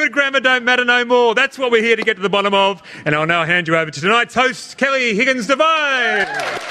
good grammar don't matter no more. That's what we're here to get to the bottom of. And I'll now hand you over to tonight's host, Kelly Higgins-Devine.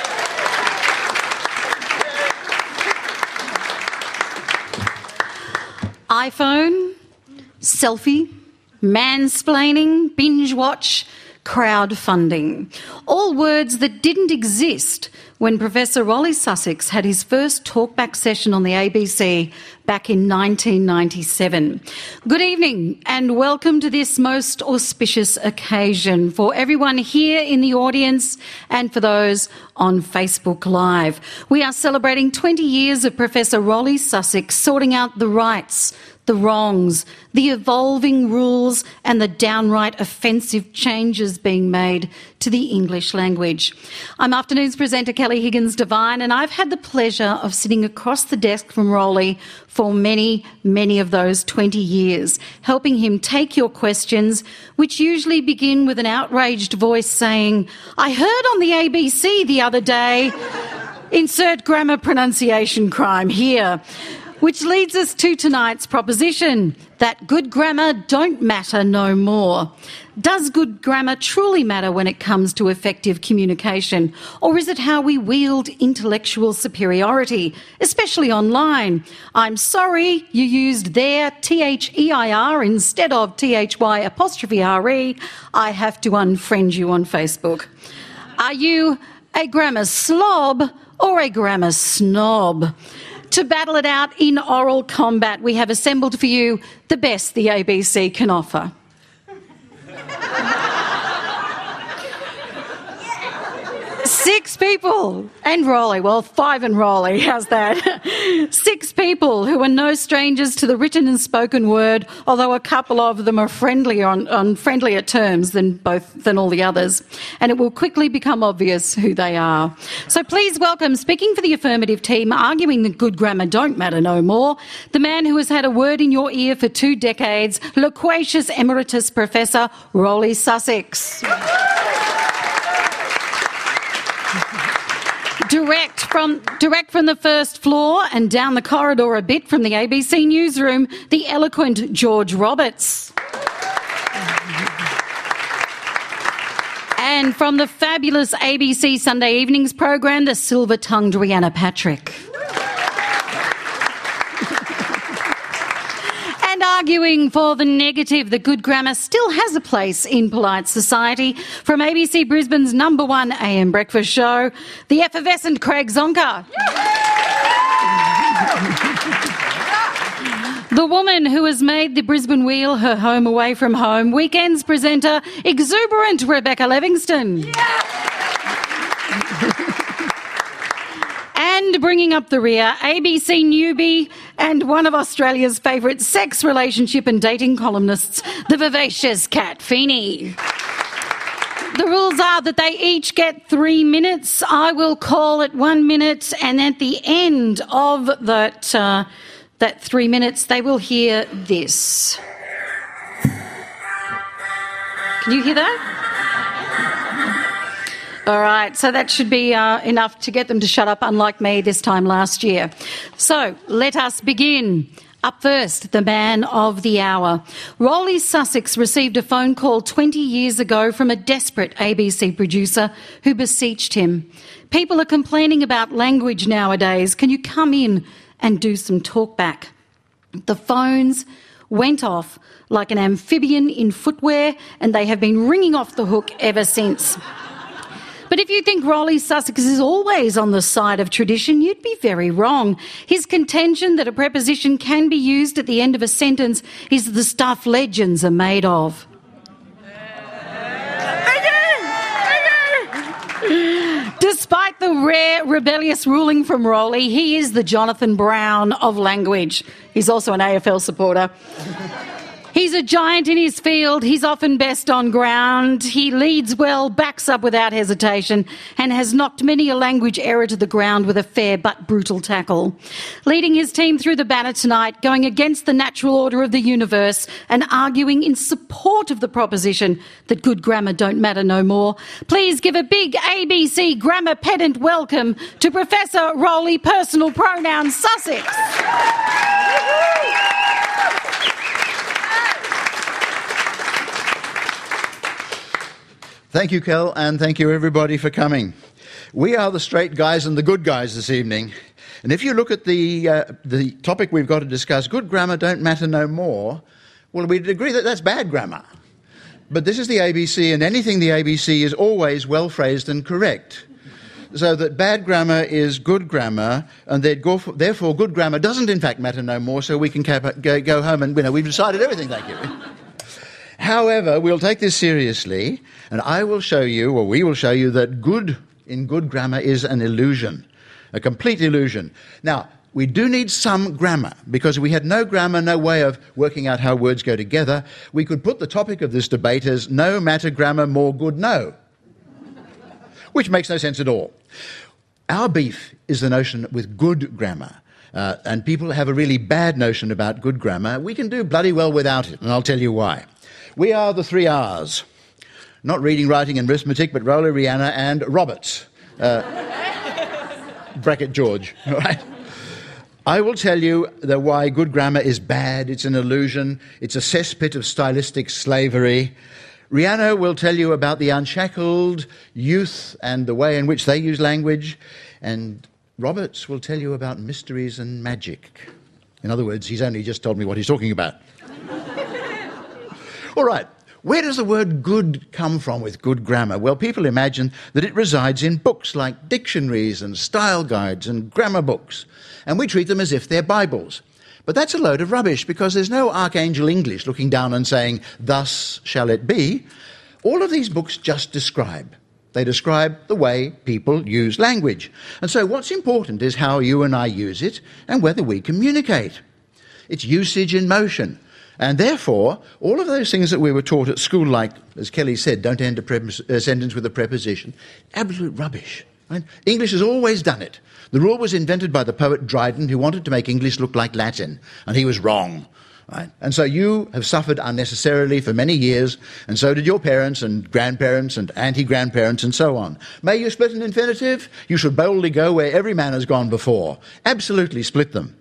iPhone, selfie, mansplaining, binge watch, crowdfunding. All words that didn't exist when Professor Rolly Sussex had his first talkback session on the ABC back in 1997. Good evening and welcome to this most auspicious occasion for everyone here in the audience and for those on Facebook Live. We are celebrating 20 years of Professor Rolly Sussex sorting out the rights, the wrongs, the evolving rules and the downright offensive changes being made to the English language. I'm afternoon's presenter Kelly Higgins-Devine and I've had the pleasure of sitting across the desk from Rolly for many, many of those 20 years, helping him take your questions, which usually begin with an outraged voice saying, "I heard on the ABC the other day," insert grammar pronunciation crime here. Which leads us to tonight's proposition, that good grammar don't matter no more. Does good grammar truly matter when it comes to effective communication? Or is it how we wield intellectual superiority, especially online? I'm sorry you used their THEIR instead of THY''RE. I have to unfriend you on Facebook. Are you a grammar slob or a grammar snob? To battle it out in oral combat, we have assembled for you the best the ABC can offer. 6 people and Rolly. Well, 5 and Rolly. How's that? 6 people who are no strangers to the written and spoken word, although a couple of them are friendlier on friendlier terms than all the others. And it will quickly become obvious who they are. So please welcome, speaking for the affirmative team, arguing that good grammar don't matter no more, the man who has had a word in your ear for 2 decades, loquacious emeritus Professor Rolly Sussex. Direct from the first floor and down the corridor a bit from the ABC newsroom, the eloquent George Roberts. And from the fabulous ABC Sunday Evenings program, the silver-tongued Rhianna Patrick. And arguing for the negative that good grammar still has a place in polite society, from ABC Brisbane's #1 AM breakfast show, the effervescent Craig Zonka. The woman who has made the Brisbane Wheel her home away from home, weekends presenter, exuberant Rebecca Livingston. And bringing up the rear, ABC newbie and one of Australia's favourite sex, relationship and dating columnists, the vivacious Kat Feeney. The rules are that they each get 3 minutes. I will call it 1 minute, and at the end of that 3 minutes, they will hear this. Can you hear that? All right, so that should be enough to get them to shut up, unlike me this time last year. So let us begin. Up first, the man of the hour. Rolly Sussex received a phone call 20 years ago from a desperate ABC producer who beseeched him. People are complaining about language nowadays. Can you come in and do some talkback? The phones went off like an amphibian in footwear, and they have been ringing off the hook ever since. But if you think Rolly Sussex is always on the side of tradition, you'd be very wrong. His contention that a preposition can be used at the end of a sentence is the stuff legends are made of. Despite the rare rebellious ruling from Rolly, he is the Jonathan Brown of language. He's also an AFL supporter. He's a giant in his field. He's often best on ground. He leads well, backs up without hesitation, and has knocked many a language error to the ground with a fair but brutal tackle. Leading his team through the banner tonight, going against the natural order of the universe and arguing in support of the proposition that good grammar don't matter no more. Please give a big ABC grammar pedant welcome to Professor Rolly Personal Pronoun Sussex. Thank you, Kel, and thank you, everybody, for coming. We are the straight guys and the good guys this evening. And if you look at the topic we've got to discuss, good grammar don't matter no more, well, we'd agree that that's bad grammar. But this is the ABC, and anything the ABC is always well-phrased and correct. So that bad grammar is good grammar, and therefore good grammar doesn't in fact matter no more, so we can go home and, we've decided everything, thank you. However, we'll take this seriously, and we will show you that good in good grammar is an illusion, a complete illusion. Now, we do need some grammar, because if we had no grammar, no way of working out how words go together, we could put the topic of this debate as no matter grammar, more good no, which makes no sense at all. Our beef is the notion with good grammar, and people have a really bad notion about good grammar. We can do bloody well without it, and I'll tell you why. We are the 3 R's. Not reading, writing and arithmetic, but Roller, Rihanna and Roberts. Bracket George, all right? I will tell you why good grammar is bad. It's an illusion. It's a cesspit of stylistic slavery. Rihanna will tell you about the unshackled youth and the way in which they use language. And Roberts will tell you about mysteries and magic. In other words, he's only just told me what he's talking about. All right. Where does the word good come from with good grammar? Well, people imagine that it resides in books like dictionaries and style guides and grammar books, and we treat them as if they're Bibles. But that's a load of rubbish, because there's no Archangel English looking down and saying, thus shall it be. All of these books just describe. They describe the way people use language. And so what's important is how you and I use it and whether we communicate. It's usage in motion. And therefore, all of those things that we were taught at school, like, as Kelly said, don't end a sentence with a preposition, absolute rubbish. Right? English has always done it. The rule was invented by the poet Dryden, who wanted to make English look like Latin, and he was wrong. Right? And so you have suffered unnecessarily for many years, and so did your parents and grandparents and auntie-grandparents and so on. May you split an infinitive? You should boldly go where every man has gone before. Absolutely split them.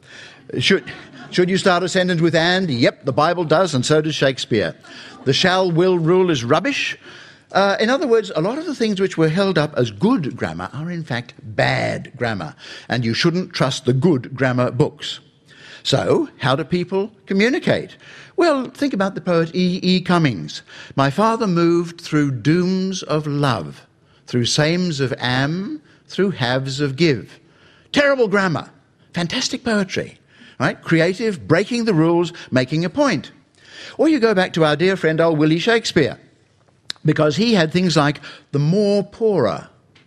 Should you start a sentence with and? Yep, the Bible does, and so does Shakespeare. The shall-will rule is rubbish. In other words, a lot of the things which were held up as good grammar are in fact bad grammar, and you shouldn't trust the good grammar books. So, how do people communicate? Well, think about the poet E. Cummings. My father moved through dooms of love, through sames of am, through halves of give. Terrible grammar. Fantastic poetry. Right? Creative, breaking the rules, making a point. Or you go back to our dear friend old Willie Shakespeare, because he had things like the more poorer.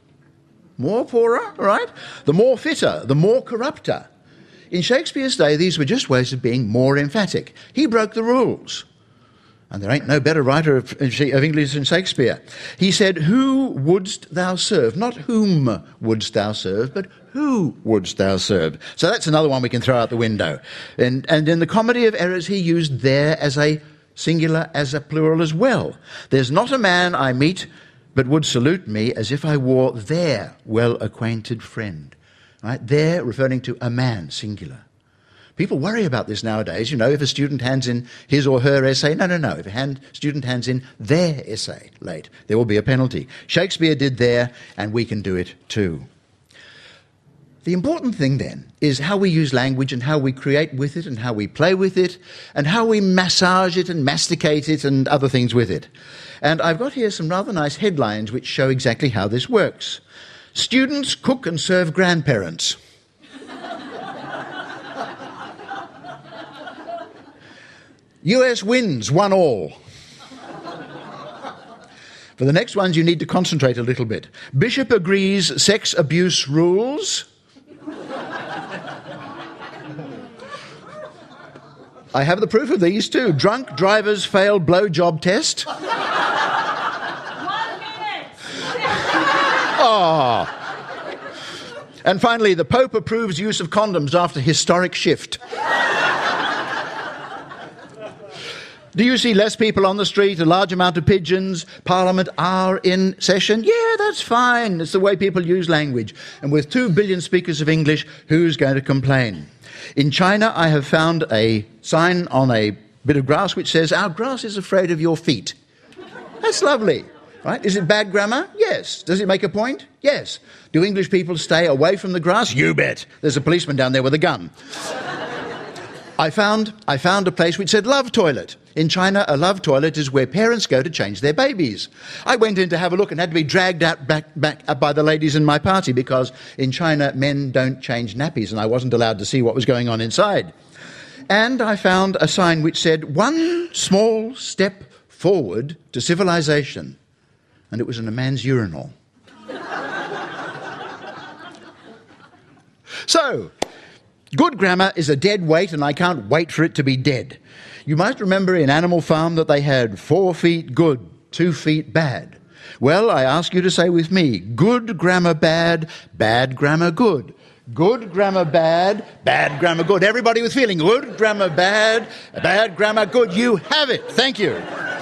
More poorer, right? The more fitter, the more corrupter. In Shakespeare's day, these were just ways of being more emphatic. He broke the rules. And there ain't no better writer of English than Shakespeare. He said, who wouldst thou serve? Not whom wouldst thou serve, but who wouldst thou serve? So that's another one we can throw out the window. And in the Comedy of Errors, he used there as a singular, as a plural as well. There's not a man I meet but would salute me as if I were their well-acquainted friend. Right? There referring to a man, singular. People worry about this nowadays. If a student hands in his or her essay, no. If a student hands in their essay late, there will be a penalty. Shakespeare did there, and we can do it too. The important thing then is how we use language and how we create with it and how we play with it and how we massage it and masticate it and other things with it. And I've got here some rather nice headlines which show exactly how this works. Students cook and serve grandparents. US wins 1-1. For the next ones, you need to concentrate a little bit. Bishop agrees sex abuse rules. I have the proof of these too. Drunk drivers fail blowjob test. 1 minute. Oh. And finally, the Pope approves use of condoms after historic shift. Do you see less people on the street, a large amount of pigeons? Parliament are in session? Yeah, that's fine. It's the way people use language. And with 2 billion speakers of English, who's going to complain? In China, I have found a sign on a bit of grass which says, our grass is afraid of your feet. That's lovely. Right? Is it bad grammar? Yes. Does it make a point? Yes. Do English people stay away from the grass? You bet. There's a policeman down there with a gun. I found a place which said love toilet. In China, a love toilet is where parents go to change their babies. I went in to have a look and had to be dragged out back by the ladies in my party because in China, men don't change nappies and I wasn't allowed to see what was going on inside. And I found a sign which said, one small step forward to civilization. And it was in a man's urinal. So, good grammar is a dead weight, and I can't wait for it to be dead. You might remember in Animal Farm that they had 4 feet good, 2 feet bad. Well, I ask you to say with me, good grammar bad, bad grammar good. Good grammar bad, bad grammar good. Everybody with feeling, good grammar bad, bad grammar good. You have it. Thank you.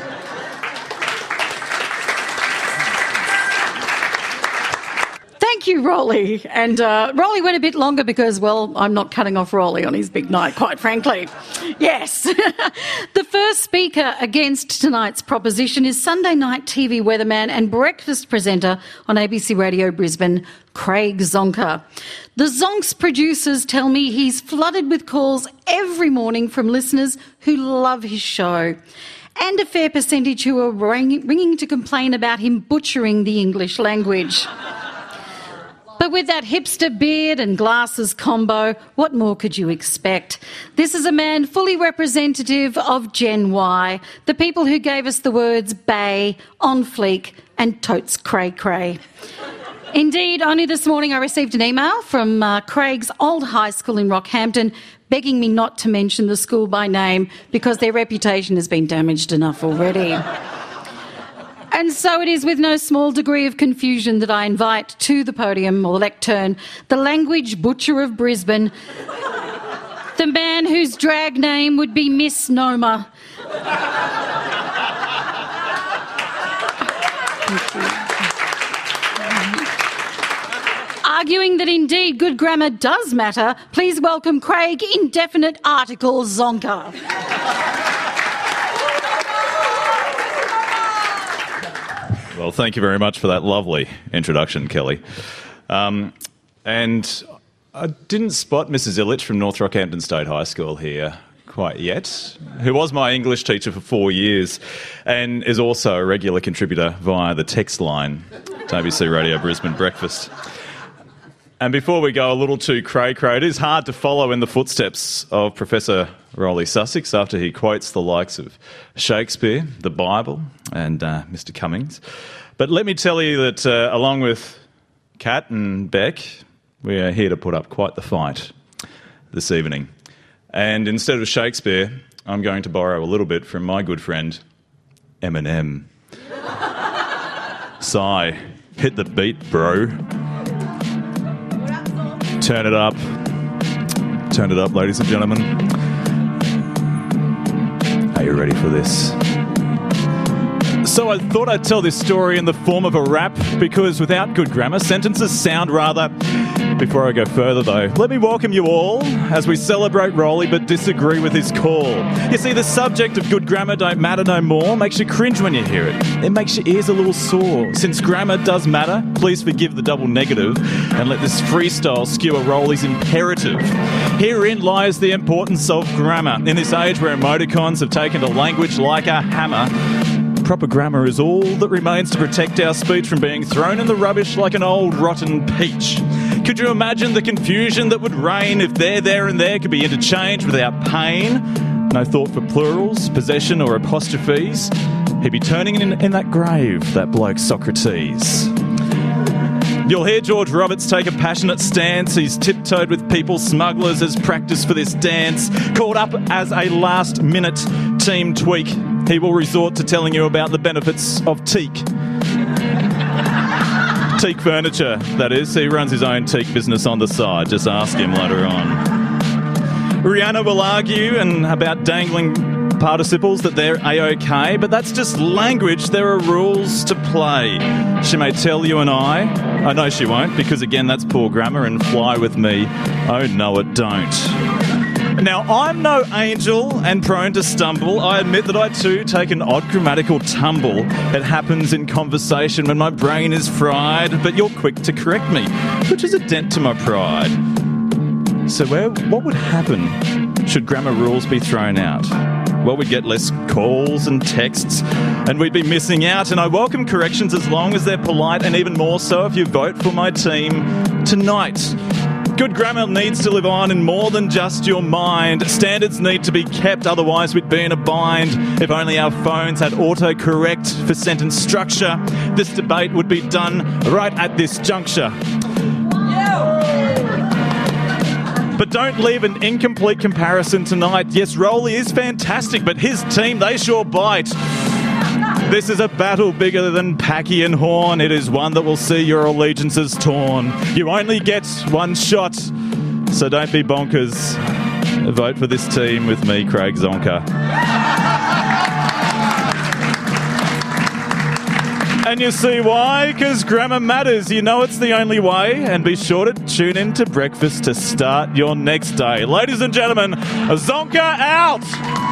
Thank you, Rolly. And Rolly went a bit longer because, well, I'm not cutting off Rolly on his big night, quite frankly. Yes. The first speaker against tonight's proposition is Sunday night TV weatherman and breakfast presenter on ABC Radio Brisbane, Craig Zonker. The Zonks producers tell me he's flooded with calls every morning from listeners who love his show, and a fair percentage who are ringing to complain about him butchering the English language. But with that hipster beard and glasses combo, what more could you expect? This is a man fully representative of Gen Y, the people who gave us the words bay, on fleek and totes cray cray. Indeed, only this morning I received an email from Craig's old high school in Rockhampton begging me not to mention the school by name because their reputation has been damaged enough already. And so it is with no small degree of confusion that I invite to the podium or the lectern the language butcher of Brisbane, the man whose drag name would be Misnomer. Arguing that indeed good grammar does matter, please welcome Craig Indefinite Article Zonker. Well, thank you very much for that lovely introduction, Kelly. And I didn't spot Mrs. Illich from North Rockhampton State High School here quite yet, who was my English teacher for 4 years and is also a regular contributor via the text line to ABC Radio Brisbane Breakfast. And before we go a little too cray-cray, it is hard to follow in the footsteps of Professor Rolly Sussex after he quotes the likes of Shakespeare, the Bible, and Mr. Cummings. But let me tell you that along with Kat and Beck, we are here to put up quite the fight this evening. And instead of Shakespeare, I'm going to borrow a little bit from my good friend, Eminem. Sigh, hit the beat, bro. Turn it up. Turn it up, ladies and gentlemen. Are you ready for this? So I thought I'd tell this story in the form of a rap because without good grammar, sentences sound rather... Before I go further, though, let me welcome you all as we celebrate Rolly but disagree with his call. You see, the subject of good grammar don't matter no more makes you cringe when you hear it. It makes your ears a little sore. Since grammar does matter, please forgive the double negative and let this freestyle skewer Rolly's imperative. Herein lies the importance of grammar. In this age where emoticons have taken to language like a hammer, proper grammar is all that remains to protect our speech from being thrown in the rubbish like an old rotten peach. Could you imagine the confusion that would reign if there, and there could be interchanged without pain? No thought for plurals, possession or apostrophes. He'd be turning in that grave, that bloke Socrates. You'll hear George Roberts take a passionate stance. He's tiptoed with people smugglers as practice for this dance. Called up as a last-minute team tweak, he will resort to telling you about the benefits of teak. Teak furniture, that is. He runs his own teak business on the side. Just ask him later on. Rihanna will argue about dangling participles that they're A-OK, but that's just language. There are rules to play. She may tell you and I know she won't, because again, that's poor grammar, and fly with me. Oh, no, it don't. Now, I'm no angel and prone to stumble. I admit that I too take an odd grammatical tumble. It happens in conversation when my brain is fried, but you're quick to correct me, which is a dent to my pride. So what would happen should grammar rules be thrown out? Well, we'd get less calls and texts, and we'd be missing out. And I welcome corrections as long as they're polite, and even more so if you vote for my team tonight. Good grammar needs to live on in more than just your mind. Standards need to be kept, otherwise we'd be in a bind. If only our phones had autocorrect for sentence structure, this debate would be done right at this juncture. But don't leave an incomplete comparison tonight. Yes, Rowley is fantastic, but his team, they sure bite. This is a battle bigger than Packy and Horn. It is one that will see your allegiances torn. You only get one shot, so don't be bonkers. Vote for this team with me, Craig Zonka. And you see why? Because grammar matters. You know it's the only way. And be sure to tune in to breakfast to start your next day. Ladies and gentlemen, Zonka out!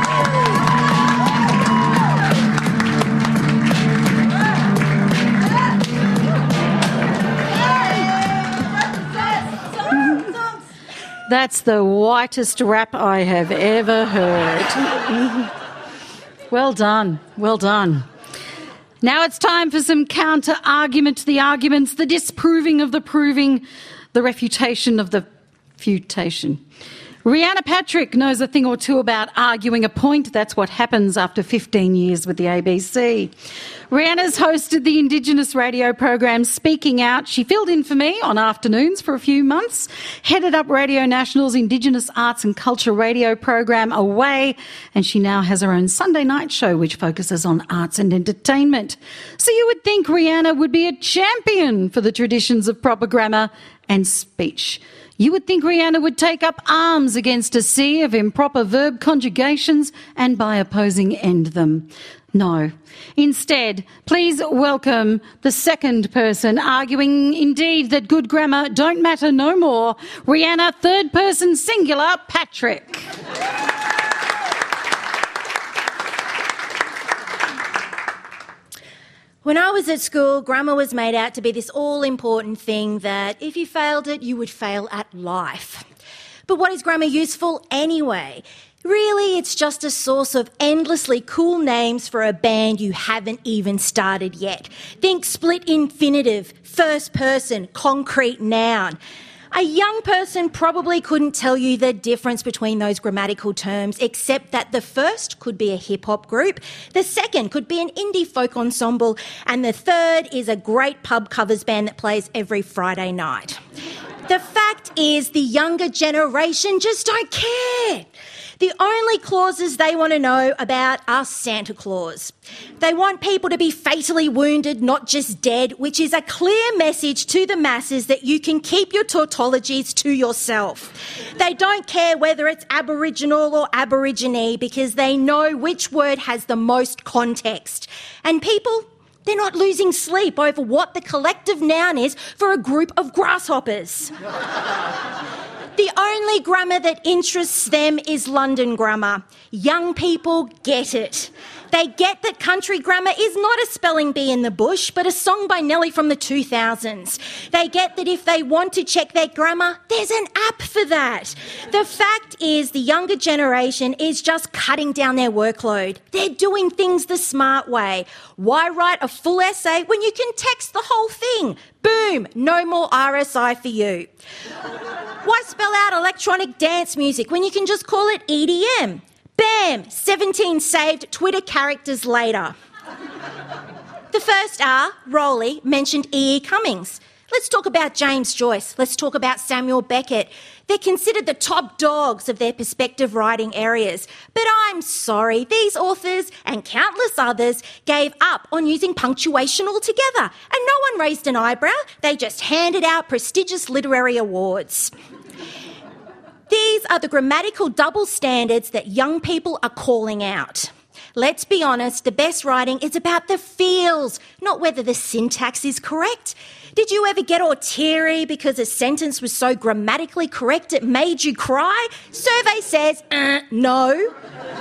That's the whitest rap I have ever heard. Well done, well done. Now it's time for some counter-argument to the arguments, the disproving of the proving, the refutation of the futation. Rhianna Patrick knows a thing or two about arguing a point. That's what happens after 15 years with the ABC. Rhianna's hosted the Indigenous radio program Speaking Out. She filled in for me on afternoons for a few months, headed up Radio National's Indigenous Arts and Culture radio program Away, and she now has her own Sunday night show which focuses on arts and entertainment. So you would think Rhianna would be a champion for the traditions of proper grammar and speech. You would think Rhianna would take up arms against a sea of improper verb conjugations and by opposing end them. No. Instead, please welcome the second person arguing indeed that good grammar don't matter no more, Rhianna third person singular Patrick. When I was at school, grammar was made out to be this all-important thing that if you failed it, you would fail at life. But what is grammar useful anyway? Really, it's just a source of endlessly cool names for a band you haven't even started yet. Think split infinitive, first person, concrete noun. A young person probably couldn't tell you the difference between those grammatical terms, except that the first could be a hip-hop group, the second could be an indie folk ensemble, and the third is a great pub covers band that plays every Friday night. The fact is, the younger generation just don't care. The only clauses they want to know about are Santa Claus. They want people to be fatally wounded, not just dead, which is a clear message to the masses that you can keep your tautologies to yourself. They don't care whether it's Aboriginal or Aborigine because they know which word has the most context. And people, they're not losing sleep over what the collective noun is for a group of grasshoppers. The only grammar that interests them is London grammar. Young people get it. They get that country grammar is not a spelling bee in the bush, but a song by Nelly from the 2000s. They get that if they want to check their grammar, there's an app for that. The fact is the younger generation is just cutting down their workload. They're doing things the smart way. Why write a full essay when you can text the whole thing? Boom, no more RSI for you. Why spell out electronic dance music when you can just call it EDM? Bam! 17 saved Twitter characters later. The first are, Rowley mentioned E.E. Cummings. Let's talk about James Joyce. Let's talk about Samuel Beckett. They're considered the top dogs of their respective writing areas. But I'm sorry, these authors and countless others gave up on using punctuation altogether, and no one raised an eyebrow. They just handed out prestigious literary awards. These are the grammatical double standards that young people are calling out. Let's be honest, the best writing is about the feels, not whether the syntax is correct. Did you ever get all teary because a sentence was so grammatically correct it made you cry? Survey says, no.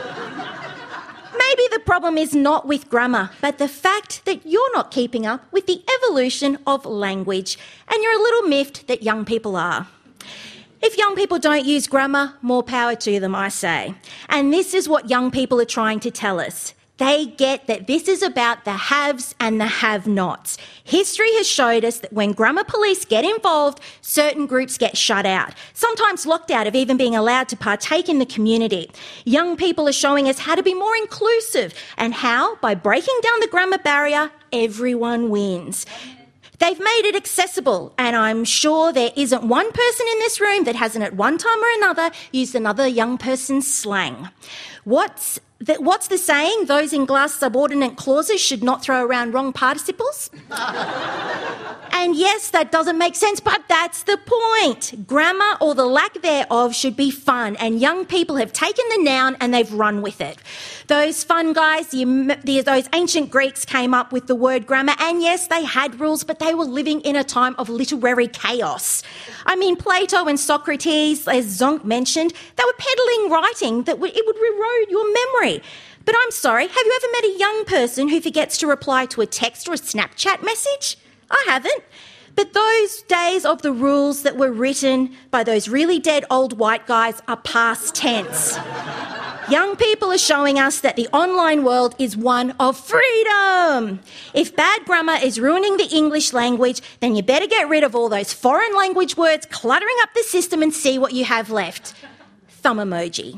Maybe the problem is not with grammar, but the fact that you're not keeping up with the evolution of language, and you're a little miffed that young people are. If young people don't use grammar, more power to them, I say. And this is what young people are trying to tell us. They get that this is about the haves and the have-nots. History has showed us that when grammar police get involved, certain groups get shut out, sometimes locked out of even being allowed to partake in the community. Young people are showing us how to be more inclusive, and how, by breaking down the grammar barrier, everyone wins. They've made it accessible, and I'm sure there isn't one person in this room that hasn't at one time or another used another young person's slang. What's the saying? Those in glass subordinate clauses should not throw around wrong participles? And yes, that doesn't make sense, but that's the point. Grammar, or the lack thereof, should be fun, and young people have taken the noun and they've run with it. Those fun guys, those ancient Greeks came up with the word grammar, and yes, they had rules, but they were living in a time of literary chaos. I mean, Plato and Socrates, as Zonk mentioned, they were peddling writing that it would erode your memory. But I'm sorry, have you ever met a young person who forgets to reply to a text or a Snapchat message? I haven't. But those days of the rules that were written by those really dead old white guys are past tense. Young people are showing us that the online world is one of freedom. If bad grammar is ruining the English language, then you better get rid of all those foreign language words cluttering up the system and see what you have left. Thumb emoji.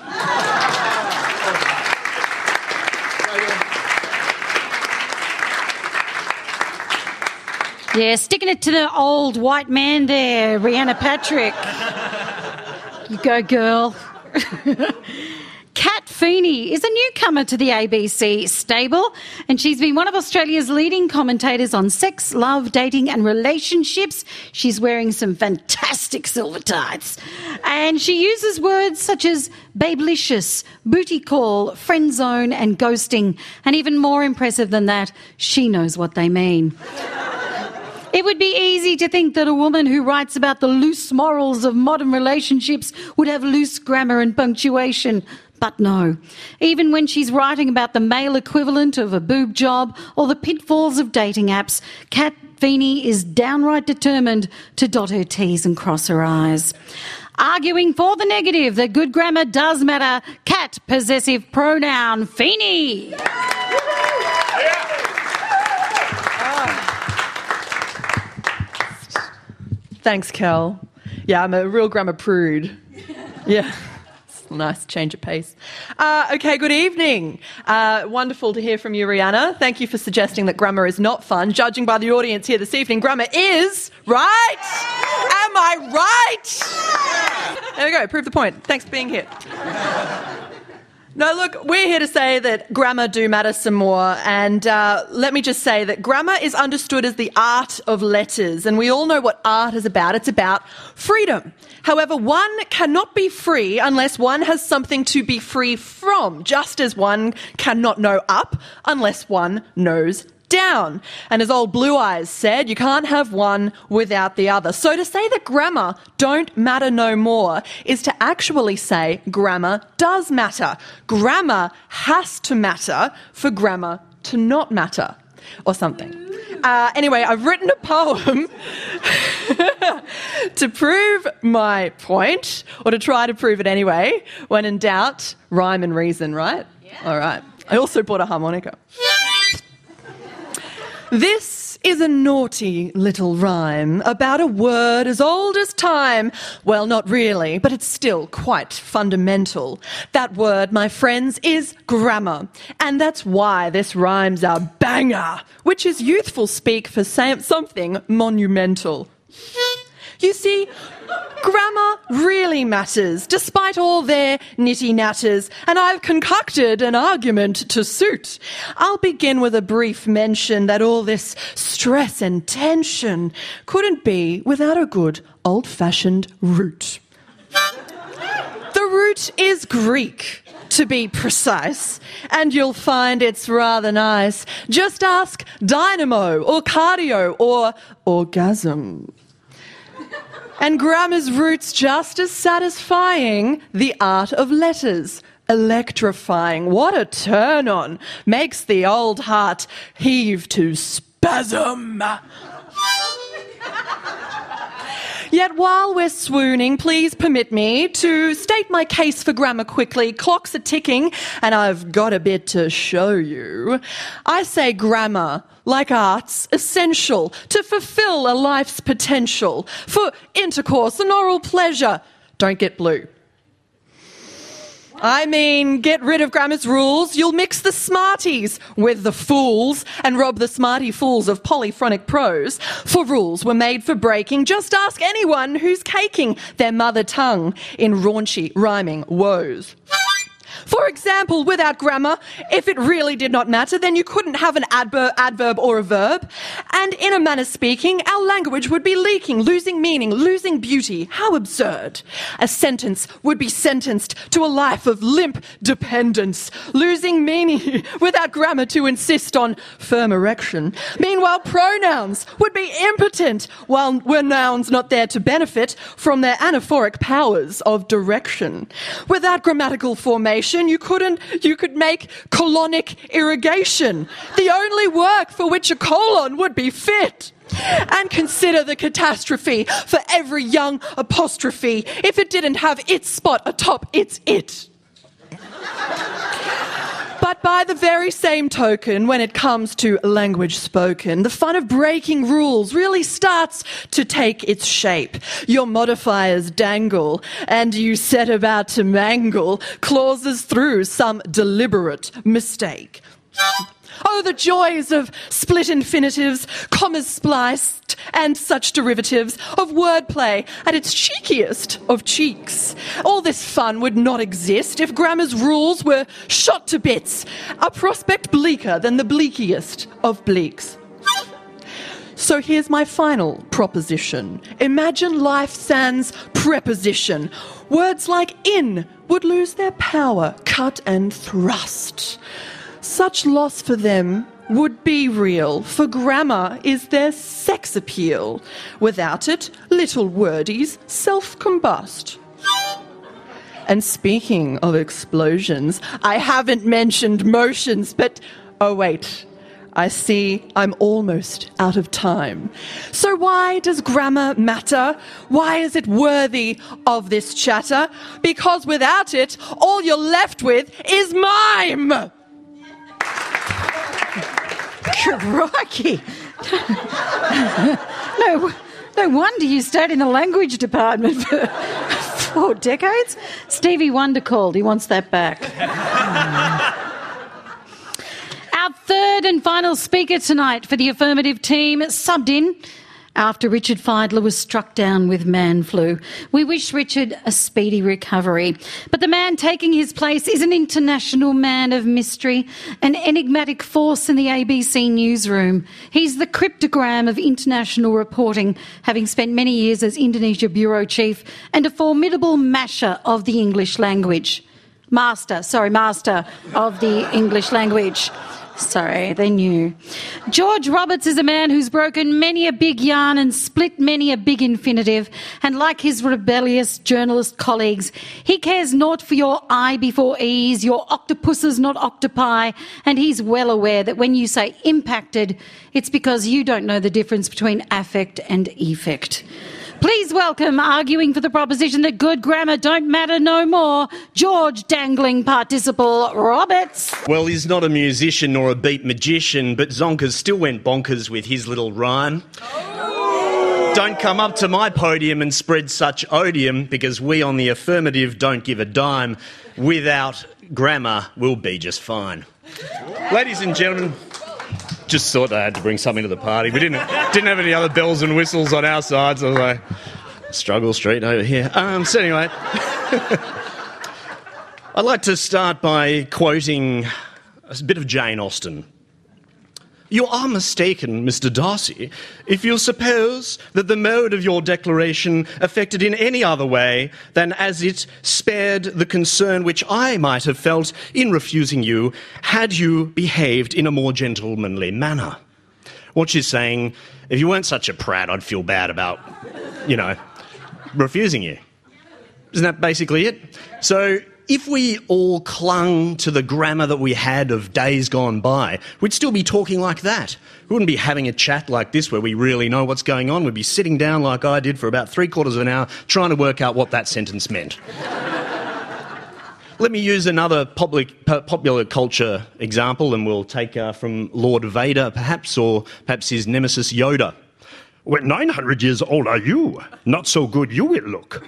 Yeah, sticking it to the old white man there, Rihanna Patrick. You go, girl. Kat Feeney is a newcomer to the ABC stable, and she's been one of Australia's leading commentators on sex, love, dating and relationships. She's wearing some fantastic silver tights, and she uses words such as babelicious, booty call, friend zone and ghosting, and even more impressive than that, she knows what they mean. It would be easy to think that a woman who writes about the loose morals of modern relationships would have loose grammar and punctuation. But no. Even when she's writing about the male equivalent of a boob job or the pitfalls of dating apps, Kat Feeney is downright determined to dot her T's and cross her I's. Arguing for the negative that good grammar does matter, Kat, possessive pronoun, Feeney. Thanks, Kel. Yeah, I'm a real grammar prude. Yeah. Nice change of pace. Okay, good evening. Wonderful to hear from you, Rihanna. Thank you for suggesting that grammar is not fun. Judging by the audience here this evening, grammar is, right? Am I right? There we go, prove the point. Thanks for being here. No, look, we're here to say that grammar do matter some more, and let me just say that grammar is understood as the art of letters, and we all know what art is about. It's about freedom. However, one cannot be free unless one has something to be free from, just as one cannot know up unless one knows down. And as old Blue Eyes said, you can't have one without the other. So to say that grammar don't matter no more is to actually say grammar does matter. Grammar has to matter for grammar to not matter, or something. Anyway, I've written a poem to prove my point, or to try to prove it anyway. When in doubt, rhyme and reason, right? Yeah. All right. I also bought a harmonica. This is a naughty little rhyme about a word as old as time. Well, not really, but it's still quite fundamental. That word, my friends, is grammar. And that's why this rhyme's a banger, which is youthful speak for something monumental. You see, grammar really matters, despite all their nitty-natters, and I've concocted an argument to suit. I'll begin with a brief mention that all this stress and tension couldn't be without a good old-fashioned root. The root root is Greek, to be precise, and you'll find it's rather nice. Just ask dynamo or cardio or orgasm. And grammar's root's just as satisfying, the art of letters. Electrifying. What a turn-on. Makes the old heart heave to spasm. Yet while we're swooning, please permit me to state my case for grammar quickly. Clocks are ticking, and I've got a bit to show you. I say grammar, like arts, essential to fulfil a life's potential, for intercourse and oral pleasure. Don't get blue. I mean, get rid of grammar's rules. You'll mix the smarties with the fools and rob the smarty fools of polyphonic prose. For rules were made for breaking. Just ask anyone who's caking their mother tongue in raunchy rhyming woes. For example, without grammar, if it really did not matter, then you couldn't have an adverb or a verb. And in a manner speaking, our language would be leaking, losing meaning, losing beauty. How absurd. A sentence would be sentenced to a life of limp dependence, losing meaning without grammar to insist on firm erection. Meanwhile, pronouns would be impotent, while were nouns not there to benefit from their anaphoric powers of direction. Without grammatical formation, you could make colonic irrigation, the only work for which a colon would be fit. And consider the catastrophe for every young apostrophe if it didn't have its spot atop its it. But by the very same token, when it comes to language spoken, the fun of breaking rules really starts to take its shape. Your modifiers dangle, and you set about to mangle clauses through some deliberate mistake. Oh, the joys of split infinitives, commas spliced, and such derivatives of wordplay at its cheekiest of cheeks. All this fun would not exist if grammar's rules were shot to bits, a prospect bleaker than the bleakiest of bleaks. So here's my final proposition. Imagine life sans preposition. Words like in would lose their power, cut and thrust. Such loss for them would be real, for grammar is their sex appeal. Without it, little wordies self-combust. And speaking of explosions, I haven't mentioned motions, but oh wait, I see I'm almost out of time. So why does grammar matter? Why is it worthy of this chatter? Because without it, all you're left with is mime! Crikey. No wonder you stayed in the language department for 4 decades. Stevie Wonder called. He wants that back. Our third and final speaker tonight for the affirmative team subbed in after Richard Fidler was struck down with man flu. We wish Richard a speedy recovery. But the man taking his place is an international man of mystery, an enigmatic force in the ABC newsroom. He's the cryptogram of international reporting, having spent many years as Indonesia bureau chief and a formidable masher of the English language. Master of the English language. Sorry, they knew. George Roberts is a man who's broken many a big yarn and split many a big infinitive, and like his rebellious journalist colleagues, he cares naught for your I before E's, your octopuses, not octopi, and he's well aware that when you say impacted, it's because you don't know the difference between affect and effect. Please welcome, arguing for the proposition that good grammar don't matter no more, George Dangling Participle Roberts. Well, he's not a musician nor a beat magician, but Zonkers still went bonkers with his little rhyme. Don't come up to my podium and spread such odium, because we on the affirmative don't give a dime. Without grammar, we'll be just fine. Ladies and gentlemen, just thought I had to bring something to the party. We didn't have any other bells and whistles on our side, so I was like, struggle street over here. So anyway, I'd like to start by quoting a bit of Jane Austen. You are mistaken, Mr. Darcy, if you suppose that the mode of your declaration affected in any other way than as it spared the concern which I might have felt in refusing you had you behaved in a more gentlemanly manner. What she's saying, if you weren't such a prat, I'd feel bad about, refusing you. Isn't that basically it? So if we all clung to the grammar that we had of days gone by, we'd still be talking like that. We wouldn't be having a chat like this where we really know what's going on. We'd be sitting down like I did for about 3/4 of an hour trying to work out what that sentence meant. Let me use another popular culture example, and we'll take from Lord Vader, perhaps, or perhaps his nemesis Yoda. When 900 years old are you? Not so good you will look.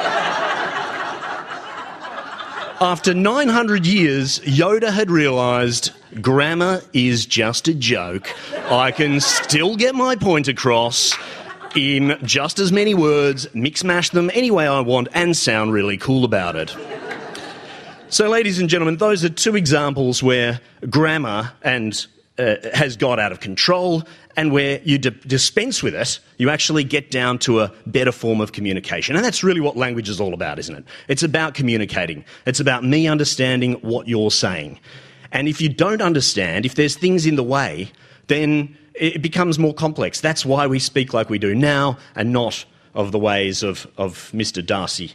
After 900 years, Yoda had realised grammar is just a joke. I can still get my point across in just as many words, mix-mash them any way I want, and sound really cool about it. So, ladies and gentlemen, those are two examples where grammar has got out of control, and where you dispense with it, you actually get down to a better form of communication. And that's really what language is all about, isn't it? It's about communicating. It's about me understanding what you're saying. And if you don't understand, if there's things in the way, then it becomes more complex. That's why we speak like we do now, and not of the ways of Mr. Darcy.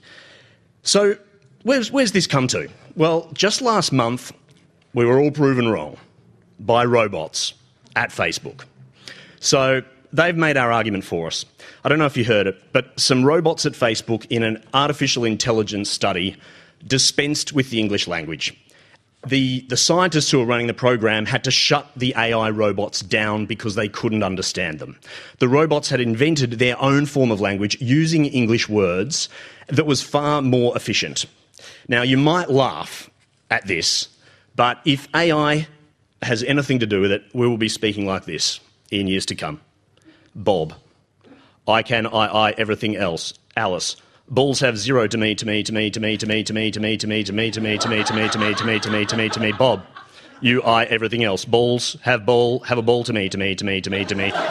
So where's this come to? Well, just last month, we were all proven wrong by robots at Facebook. So they've made our argument for us. I don't know if you heard it, but some robots at Facebook in an artificial intelligence study dispensed with the English language. The scientists who were running the program had to shut the AI robots down because they couldn't understand them. The robots had invented their own form of language using English words that was far more efficient. Now, you might laugh at this, but if AI has anything to do with it, we will be speaking like this in years to come. Bob. I can, I, everything else. Alice. Balls have zero to me, to me, to me, to me, to me, to me, to me, to me, to me, to me, to me, to me, to me, to me, to me, to me, to me. Bob. You, I, everything else. Balls have a ball to me, to me, to me, to me, to me.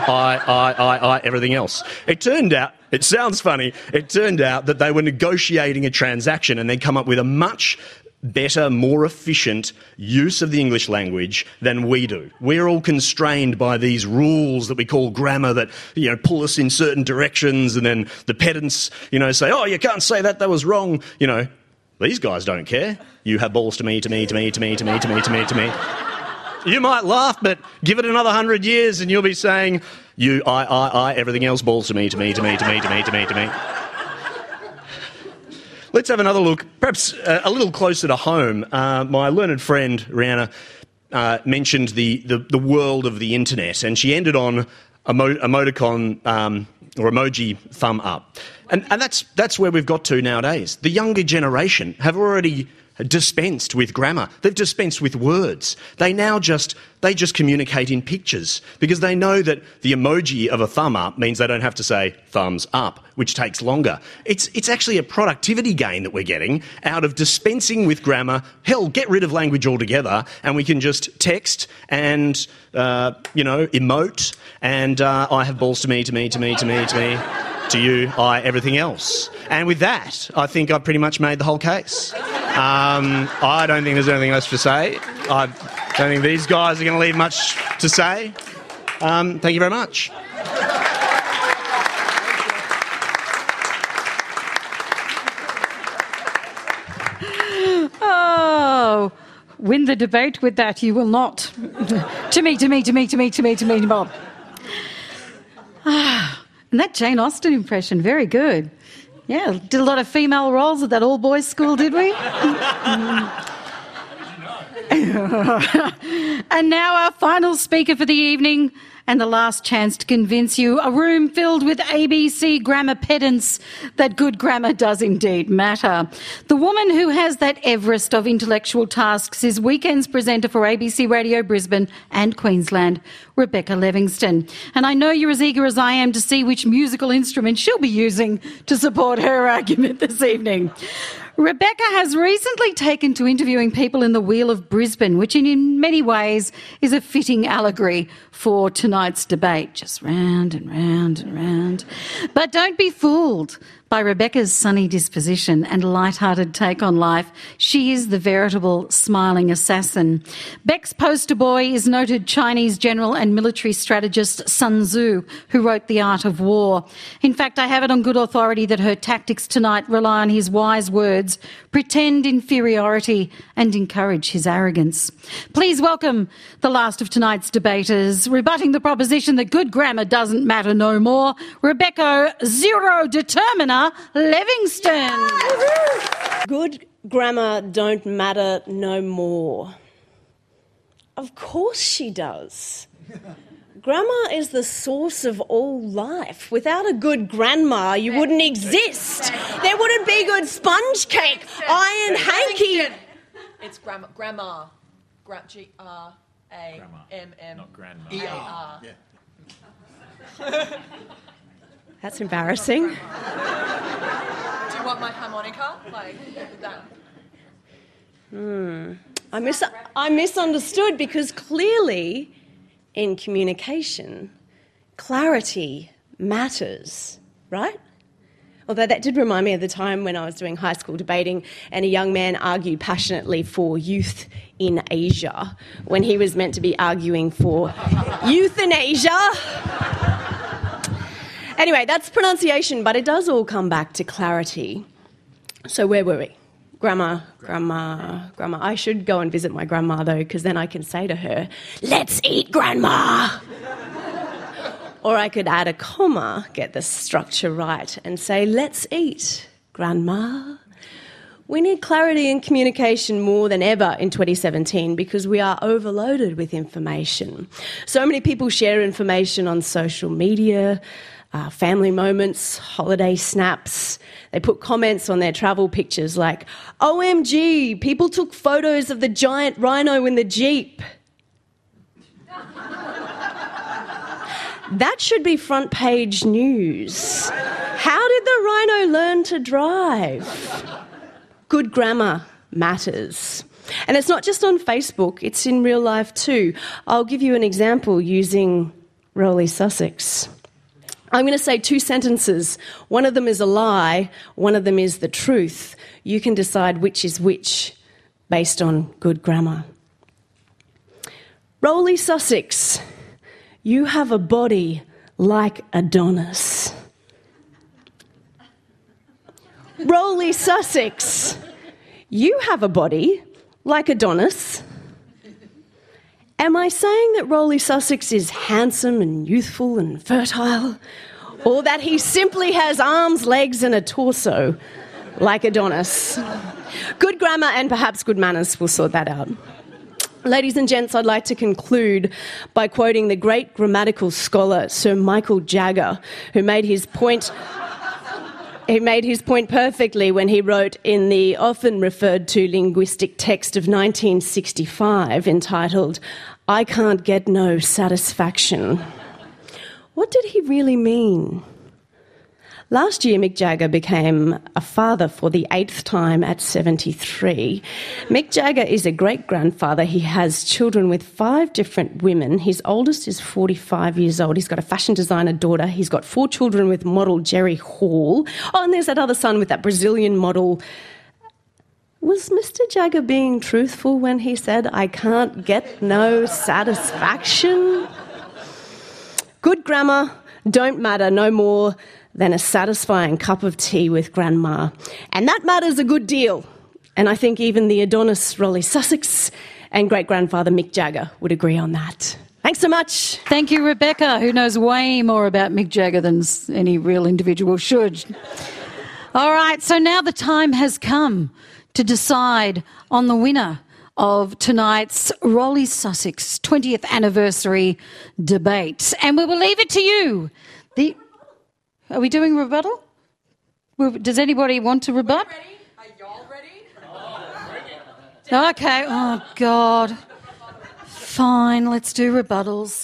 I, everything else. It turned out, it sounds funny, it turned out that they were negotiating a transaction and they'd come up with a much better, more efficient use of the English language than we do. We're all constrained by these rules that we call grammar that, pull us in certain directions, and then the pedants, say, oh, you can't say that was wrong. These guys don't care. You have balls to me, to me, to me, to me, to me, to me, to me, to me. You might laugh, but give it another 100 years and you'll be saying, you, I, everything else, balls to me, to me, to me, to me, to me, to me, to me. Let's have another look, perhaps a little closer to home. My learned friend, Rihanna, mentioned the world of the internet, and she ended on emoticon or emoji thumb up. And that's where we've got to nowadays. The younger generation have already dispensed with grammar. They've dispensed with words. They just communicate in pictures because they know that the emoji of a thumb up means they don't have to say thumbs up, which takes longer. It's actually a productivity gain that we're getting out of dispensing with grammar. Hell, get rid of language altogether and we can just text and, emote and I have balls to me, to me, to me, to me, to me. To you, I, everything else. And with that, I think I've pretty much made the whole case. I don't think there's anything else to say. I don't think these guys are going to leave much to say. Thank you very much. Oh, win the debate with that, you will not. To me, Bob. And that Jane Austen impression, very good. Yeah, did a lot of female roles at that all-boys school, did we? And now our final speaker for the evening, and the last chance to convince you, a room filled with ABC grammar pedants, that good grammar does indeed matter. The woman who has that Everest of intellectual tasks is Weekends presenter for ABC Radio Brisbane and Queensland, Rebecca Livingston. And I know you're as eager as I am to see which musical instrument she'll be using to support her argument this evening. Rebecca has recently taken to interviewing people in the Wheel of Brisbane, which in many ways is a fitting allegory for tonight's debate. Just round and round and round. But don't be fooled by Rebecca's sunny disposition and light-hearted take on life. She is the veritable smiling assassin. Beck's poster boy is noted Chinese general and military strategist Sun Tzu, who wrote The Art of War. In fact, I have it on good authority that her tactics tonight rely on his wise words, pretend inferiority and encourage his arrogance. Please welcome the last of tonight's debaters, rebutting the proposition that good grammar doesn't matter no more, Rebecca Zero Determiner Livingston. Good grammar don't matter no more. Of course she does. Grammar is the source of all life. Without a good grandma, you wouldn't exist. There wouldn't be good sponge cake, iron hanky. It's grammar. G-R-A-M-M. Not grandma. A-R. That's embarrassing. Do you want my harmonica? Like that? I misunderstood because clearly in communication, clarity matters, right? Although that did remind me of the time when I was doing high school debating and a young man argued passionately for youth in Asia when he was meant to be arguing for euthanasia. Anyway, that's pronunciation, but it does all come back to clarity. So where were we? Grammar. I should go and visit my grandma, though, because then I can say to her, "Let's eat, Grandma!" Or I could add a comma, get the structure right, and say, "Let's eat, Grandma." We need clarity in communication more than ever in 2017 because we are overloaded with information. So many people share information on social media, family moments, holiday snaps. They put comments on their travel pictures like, "OMG, people took photos of the giant rhino in the Jeep." That should be front page news. How did the rhino learn to drive? Good grammar matters. And it's not just on Facebook, it's in real life too. I'll give you an example using Rowley Sussex. I'm going to say two sentences. One of them is a lie, one of them is the truth. You can decide which is which based on good grammar. Rowley Sussex, you have a body like Adonis. Rowley Sussex, you have a body like Adonis. Am I saying that Rowley Sussex is handsome and youthful and fertile? Or that he simply has arms, legs and a torso like Adonis? Good grammar and perhaps good manners will sort that out. Ladies and gents, I'd like to conclude by quoting the great grammatical scholar Sir Michael Jagger, who made his point perfectly when he wrote in the often referred to linguistic text of 1965 entitled, "I Can't Get No Satisfaction." What did he really mean? Last year, Mick Jagger became a father for the 8th time at 73. Mick Jagger is a great-grandfather. He has children with 5 different women. His oldest is 45 years old. He's got a fashion designer daughter. He's got 4 children with model Jerry Hall. Oh, and there's that other son with that Brazilian model. Was Mr. Jagger being truthful when he said, "I can't get no satisfaction"? Good grammar don't matter no more than a satisfying cup of tea with Grandma. And that matters a good deal. And I think even the Adonis Rowley Sussex and great-grandfather Mick Jagger would agree on that. Thanks so much. Thank you, Rebecca, who knows way more about Mick Jagger than any real individual should. All right, so now the time has come to decide on the winner of tonight's Rowley Sussex 20th anniversary debate. And we will leave it to you. Are we doing rebuttal? Does anybody want to rebut? Are y'all ready? Okay. Oh, God. Fine, let's do rebuttals.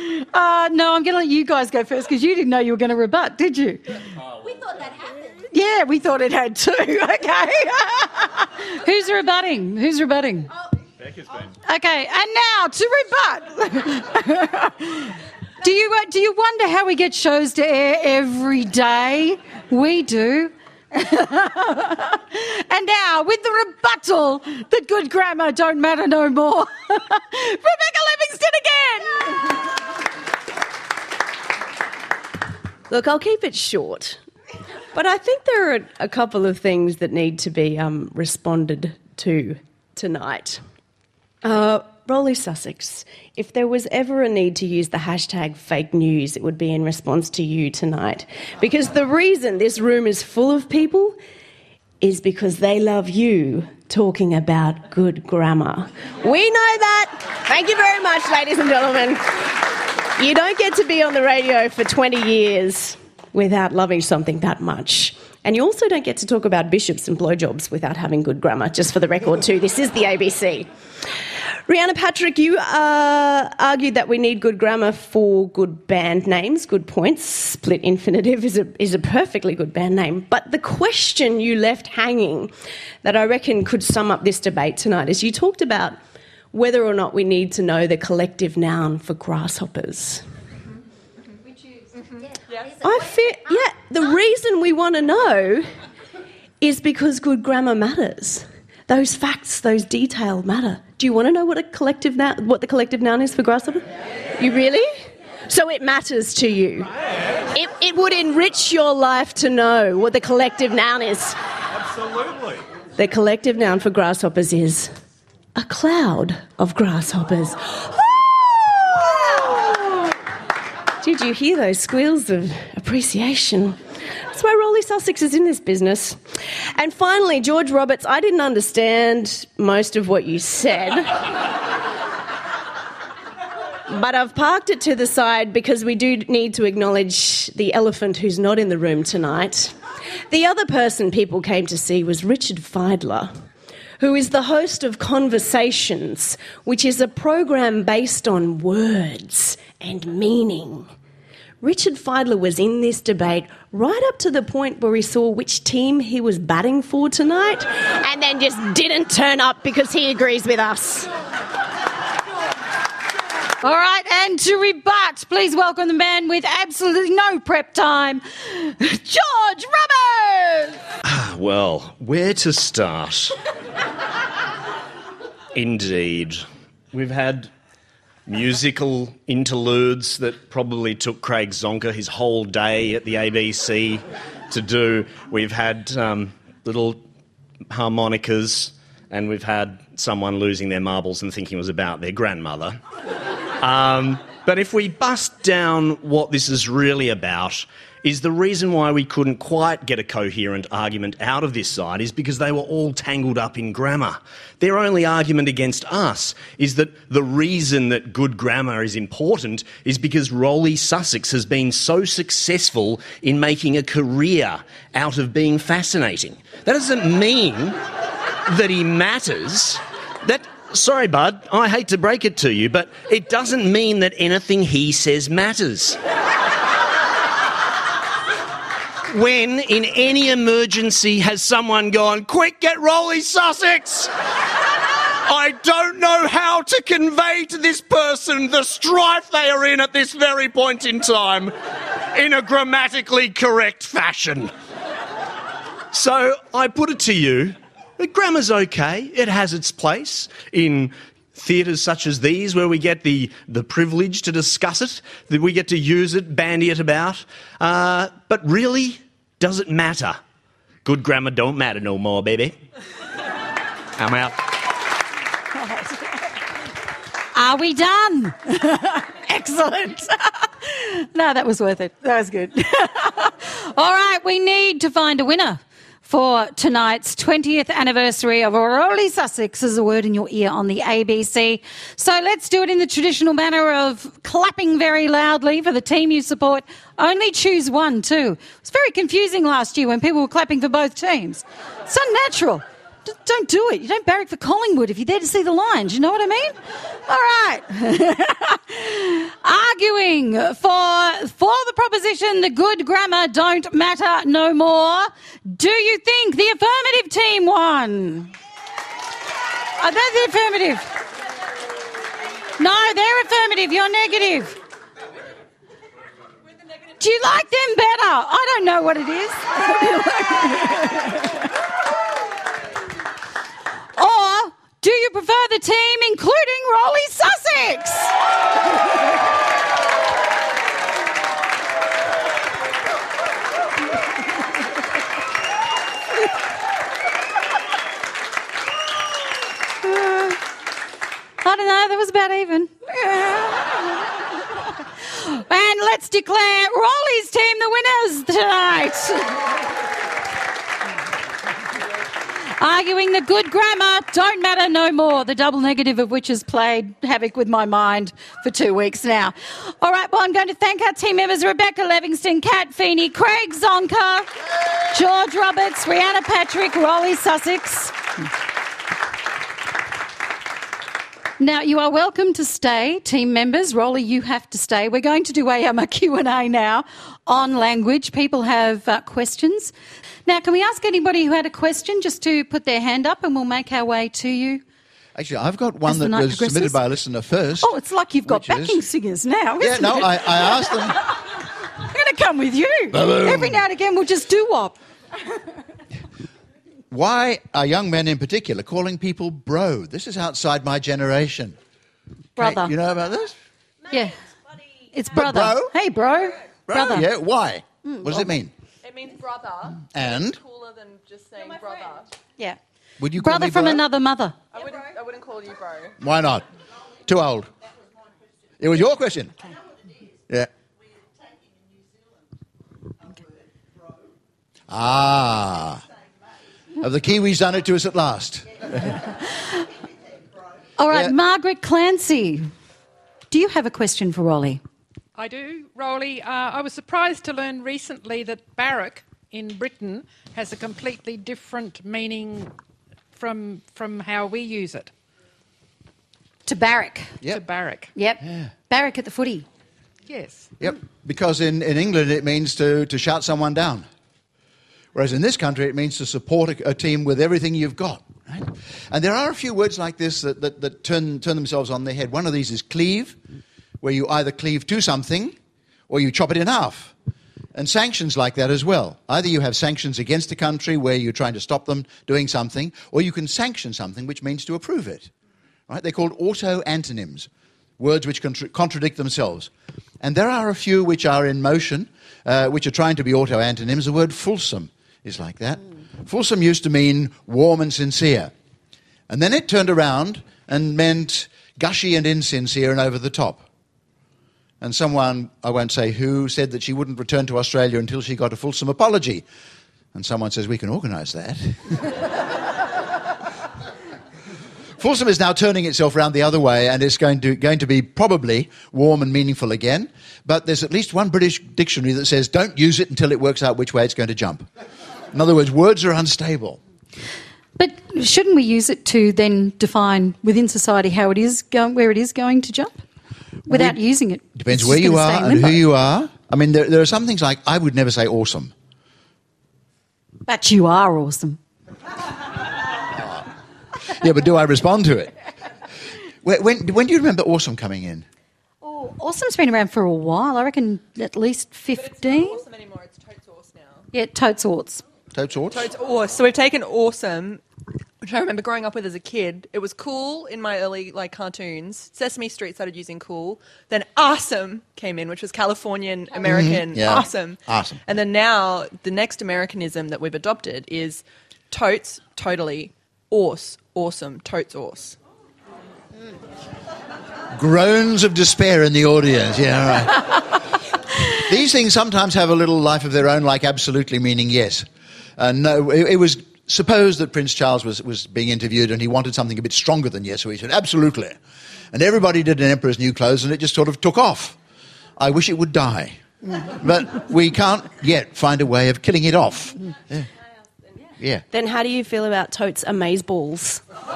No, I'm going to let you guys go first because you didn't know you were going to rebut, did you? We thought that happened. Yeah, we thought it had too. Okay. Who's rebutting? Becca's been. Okay, and now to rebut. Do you wonder how we get shows to air every day? We do. And now, with the rebuttal that good grammar don't matter no more, Rebecca Livingston again. Look, I'll keep it short, but I think there are a couple of things that need to be responded to tonight. Rolly Sussex, if there was ever a need to use the hashtag fake news, it would be in response to you tonight. Because the reason this room is full of people is because they love you talking about good grammar. We know that. Thank you very much, ladies and gentlemen. You don't get to be on the radio for 20 years without loving something that much. And you also don't get to talk about bishops and blowjobs without having good grammar, just for the record too. This is the ABC. Rhianna Patrick, you argued that we need good grammar for good band names. Good points. Split infinitive is a perfectly good band name. But the question you left hanging that I reckon could sum up this debate tonight is you talked about whether or not we need to know the collective noun for grasshoppers. The reason we want to know is because good grammar matters. Those facts, those details matter. Do you want to know what the collective noun is for grasshopper? You really? So it matters to you. It would enrich your life to know what the collective noun is. Absolutely. The collective noun for grasshoppers is a cloud of grasshoppers. Did you hear those squeals of appreciation? That's why Rolly Sussex is in this business. And finally, George Roberts, I didn't understand most of what you said. But I've parked it to the side because we do need to acknowledge the elephant who's not in the room tonight. The other person people came to see was Richard Fidler, who is the host of Conversations, which is a program based on words and meaning. Richard Fidler was in this debate right up to the point where he saw which team he was batting for tonight and then just didn't turn up because he agrees with us. All right, and to rebut, please welcome the man with absolutely no prep time, George Roberts! Well, where to start? Indeed. We've had musical interludes that probably took Craig Zonka his whole day at the ABC to do. We've had little harmonicas, and we've had someone losing their marbles and thinking it was about their grandmother. But if we bust down what this is really about, is the reason why we couldn't quite get a coherent argument out of this side is because they were all tangled up in grammar. Their only argument against us is that the reason that good grammar is important is because Rolly Sussex has been so successful in making a career out of being fascinating. That doesn't mean that he matters. Sorry, bud, I hate to break it to you, but it doesn't mean that anything he says matters. When, in any emergency, has someone gone, quick, get Rolly Sussex! I don't know how to convey to this person the strife they are in at this very point in time in a grammatically correct fashion. So I put it to you, grammar's okay. It has its place in theatres such as these where we get the privilege to discuss it, that we get to use it, bandy it about. But really, does it matter? Good grammar don't matter no more, baby. I'm out. Are we done? Excellent. No, that was worth it. That was good. All right, we need to find a winner for tonight's 20th anniversary of Rolly Sussex as a word in your ear on the ABC. So let's do it in the traditional manner of clapping very loudly for the team you support. Only choose one, too. It was very confusing last year when people were clapping for both teams. It's unnatural. Don't do it. You don't barrack for Collingwood if you're there to see the Lions. You know what I mean? All right. Arguing for the proposition the good grammar don't matter no more. Do you think the affirmative team won? Are they the affirmative? No, they're affirmative. You're negative. Do you like them better? I don't know what it is. Or do you prefer the team including Rolly Sussex? I don't know, that was about even. And let's declare Rolly's team the winners tonight. Arguing the good grammar don't matter no more, the double negative of which has played havoc with my mind for 2 weeks now. All right, well, I'm going to thank our team members, Rebecca Livingston, Kat Feeney, Craig Zonka, George Roberts, Rihanna Patrick, Rolly Sussex. Now, you are welcome to stay, team members. Rolly, you have to stay. We're going to do a Q&A now on language. People have questions. Now, can we ask anybody who had a question just to put their hand up and we'll make our way to you? Actually, I've got one that was submitted by a listener first. Oh, it's like you've got backing singers now, isn't it? I asked them. I'm going to come with you. Ba-boom. Every now and again we'll just do-wop. Why are young men in particular calling people bro? This is outside my generation. Brother. Hey, you know about this? Yeah. It's brother. Bro? Hey, bro. Brother. Yeah, why? What does it mean? It means brother. And? It's cooler than just saying brother. Yeah. Would you call brother me from bro? another mother. I wouldn't call you bro. Why not? Too old. It was your question. Yeah. Ah. Have the Kiwis done it to us at last? All right, yeah. Margaret Clancy, do you have a question for Rolly? I do, Rolly. I was surprised to learn recently that barrack in Britain has a completely different meaning from how we use it. To barrack. Yep. To barrack. Yep. Yeah. Barrack at the footy. Yes. Yep, because in England it means to shut someone down. Whereas in this country, it means to support a team with everything you've got. Right? And there are a few words like this that turn themselves on their head. One of these is cleave, where you either cleave to something or you chop it in half. And sanctions like that as well. Either you have sanctions against a country where you're trying to stop them doing something, or you can sanction something, which means to approve it. Right? They're called auto-antonyms, words which contradict themselves. And there are a few which are in motion, which are trying to be auto-antonyms. The word fulsome is like that. Fulsome used to mean warm and sincere. And then it turned around and meant gushy and insincere and over the top. And someone, I won't say who, said that she wouldn't return to Australia until she got a fulsome apology. And someone says, we can organise that. Fulsome is now turning itself around the other way and it's going to be probably warm and meaningful again. But there's at least one British dictionary that says don't use it until it works out which way it's going to jump. In other words, words are unstable. But shouldn't we use it to then define within society how it is where it is going to jump? Without using it. Depends where you are and who you are. I mean, there are some things like I would never say awesome. But you are awesome. Yeah, but do I respond to it? When do you remember awesome coming in? Oh, awesome's been around for a while. I reckon at least 15. But it's not awesome anymore. It's totes awesome now. Yeah, totes orts. Totes orts? Totes awesome. So we've taken awesome, which I remember growing up with as a kid. It was cool in my early cartoons. Sesame Street started using cool. Then awesome came in, which was Californian American awesome. Awesome. And then now the next Americanism that we've adopted is totes, totally, awesome, totes awesome. Groans of despair in the audience. Yeah, right. These things sometimes have a little life of their own, like absolutely meaning yes. No, it was supposed that Prince Charles was being interviewed and he wanted something a bit stronger than yes, so he said, absolutely. And everybody did an Emperor's New Clothes and it just sort of took off. I wish it would die. But we can't yet find a way of killing it off. Yeah. Yeah. Then how do you feel about totes amazeballs?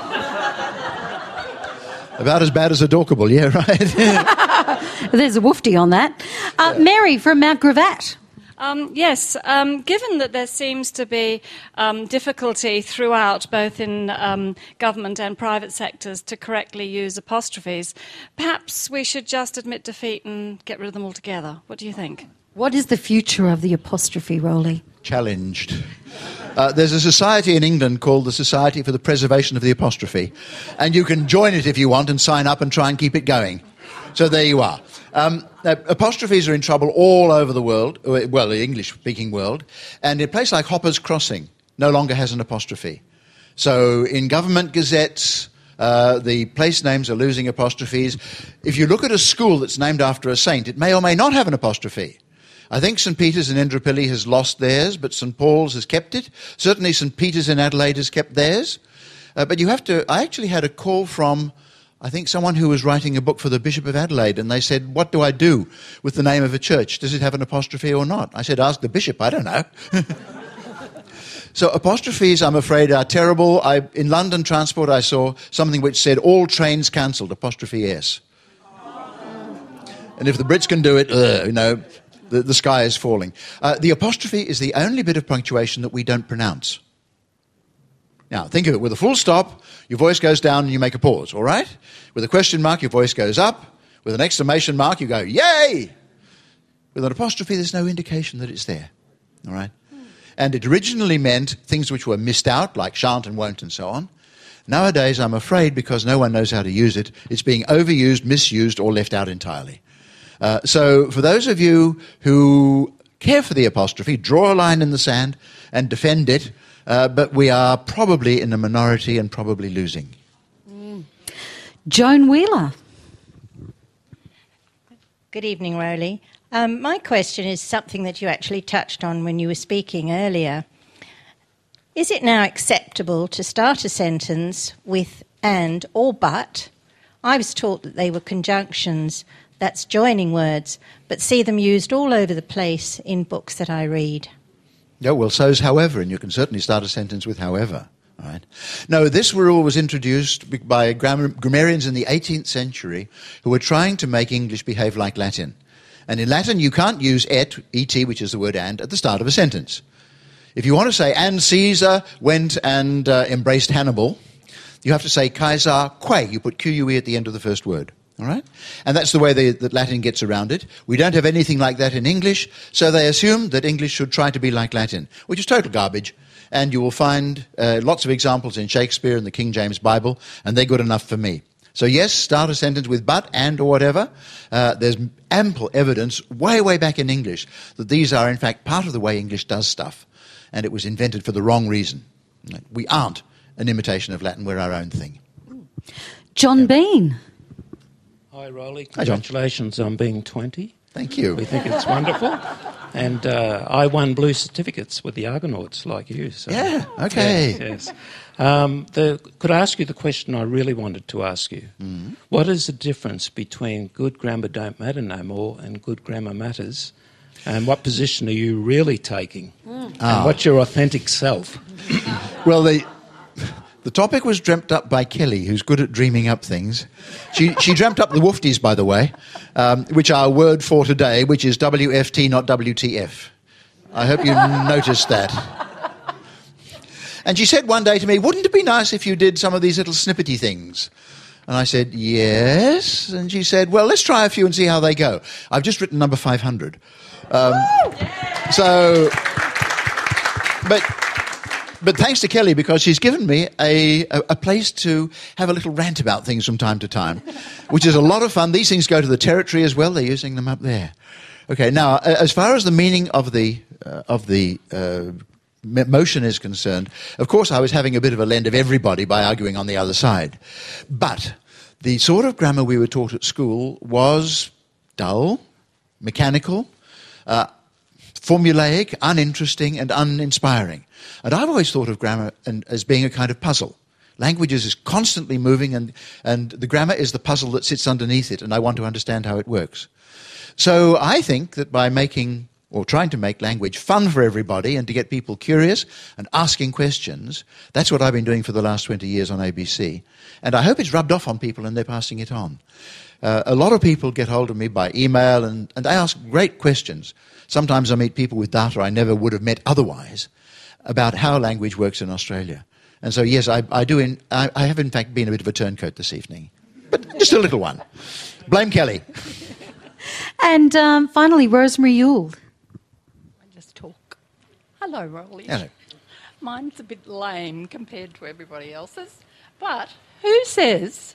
About as bad as a Dorkable, yeah, right. There's a woofty on that. Mary from Mount Gravatt. Yes, given that there seems to be difficulty throughout, both in government and private sectors, to correctly use apostrophes, perhaps we should just admit defeat and get rid of them altogether. What do you think? What is the future of the apostrophe, Rowley? Challenged. There's a society in England called the Society for the Preservation of the Apostrophe, and you can join it if you want and sign up and try and keep it going. So there you are. Apostrophes are in trouble all over the world, well, the English-speaking world, and a place like Hoppers Crossing no longer has an apostrophe. So in government gazettes, the place names are losing apostrophes. If you look at a school that's named after a saint, it may or may not have an apostrophe. I think St Peter's in Indooroopilly has lost theirs, but St Paul's has kept it. Certainly St Peter's in Adelaide has kept theirs. But you have to... I actually had a call from, I think, someone who was writing a book for the Bishop of Adelaide, and they said, what do I do with the name of a church? Does it have an apostrophe or not? I said, ask the bishop, I don't know. So apostrophes, I'm afraid, are terrible. In London Transport, I saw something which said, all trains cancelled, apostrophe S. And if the Brits can do it, the sky is falling. The apostrophe is the only bit of punctuation that we don't pronounce. Now, think of it. With a full stop, your voice goes down and you make a pause, all right? With a question mark, your voice goes up. With an exclamation mark, you go, yay! With an apostrophe, there's no indication that it's there, all right? And it originally meant things which were missed out, like shan't and won't and so on. Nowadays, I'm afraid, because no one knows how to use it, it's being overused, misused, or left out entirely. So for those of you who care for the apostrophe, draw a line in the sand and defend it, but we are probably in the minority and probably losing. Joan Wheeler. Good evening, Rowley. My question is something that you actually touched on when you were speaking earlier. Is it now acceptable to start a sentence with and or but? I was taught that they were conjunctions, that's joining words, but see them used all over the place in books that I read. Yeah, well, so's however, and you can certainly start a sentence with however. All right. No, this rule was introduced by grammarians in the 18th century who were trying to make English behave like Latin. And in Latin, you can't use et, which is the word and, at the start of a sentence. If you want to say, and Caesar went and embraced Hannibal, you have to say, Caesar que. You put QUE at the end of the first word. All right? And that's the way that Latin gets around it. We don't have anything like that in English, so they assume that English should try to be like Latin, which is total garbage. And you will find lots of examples in Shakespeare and the King James Bible, and they're good enough for me. So yes, start a sentence with but, and, or whatever. There's ample evidence way, way back in English that these are, in fact, part of the way English does stuff. And it was invented for the wrong reason. We aren't an imitation of Latin, we're our own thing. John Bean. Hi, Rowley. Congratulations on being 20. Thank you. We think it's wonderful. And I won blue certificates with the Argonauts, like you. So. Yeah, okay. Yes. Could I ask you the question I really wanted to ask you? Mm-hmm. What is the difference between good grammar don't matter no more and good grammar matters? And what position are you really taking? And what's your authentic self? Well, the topic was dreamt up by Kelly, who's good at dreaming up things. She dreamt up the woofties, by the way, which are word for today, which is WFT, not WTF. I hope you noticed that. And she said one day to me, wouldn't it be nice if you did some of these little snippety things? And I said, yes. And she said, well, let's try a few and see how they go. I've just written number 500. But thanks to Kelly, because she's given me a place to have a little rant about things from time to time, which is a lot of fun. These things go to the Territory as well. They're using them up there. Okay, now, as far as the meaning of the motion is concerned, of course I was having a bit of a lend of everybody by arguing on the other side. But the sort of grammar we were taught at school was dull, mechanical, formulaic, uninteresting, and uninspiring. And I've always thought of grammar as being a kind of puzzle. Languages is constantly moving, and the grammar is the puzzle that sits underneath it, and I want to understand how it works. So I think that by making or trying to make language fun for everybody and to get people curious and asking questions. That's what I've been doing for the last 20 years on ABC. And I hope it's rubbed off on people and they're passing it on. A lot of people get hold of me by email and they ask great questions. Sometimes I meet people with data I never would have met otherwise about how language works in Australia. And so, yes, I have in fact been a bit of a turncoat this evening. But just a little one. Blame Kelly. And finally, Rosemary Yule. Talk. Hello, Rolly. Hello. Mine's a bit lame compared to everybody else's, but who says